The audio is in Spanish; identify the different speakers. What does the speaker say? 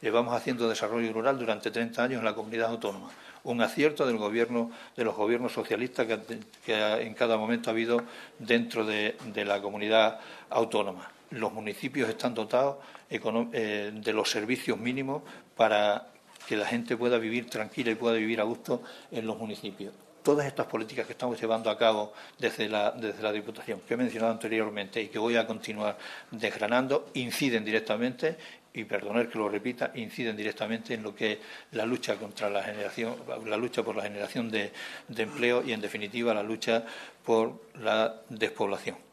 Speaker 1: Llevamos haciendo desarrollo rural durante 30 años en la comunidad autónoma. Un acierto del gobierno, de los gobiernos socialistas que en cada momento ha habido dentro de la comunidad autónoma. Los municipios están dotados de los servicios mínimos para que la gente pueda vivir tranquila y pueda vivir a gusto en los municipios. Todas estas políticas que estamos llevando a cabo desde la Diputación, que he mencionado anteriormente y que voy a continuar desgranando, inciden directamente, y perdonad que lo repita, inciden directamente en lo que es la lucha contra la lucha por la generación de empleo y, en definitiva, la lucha por la despoblación.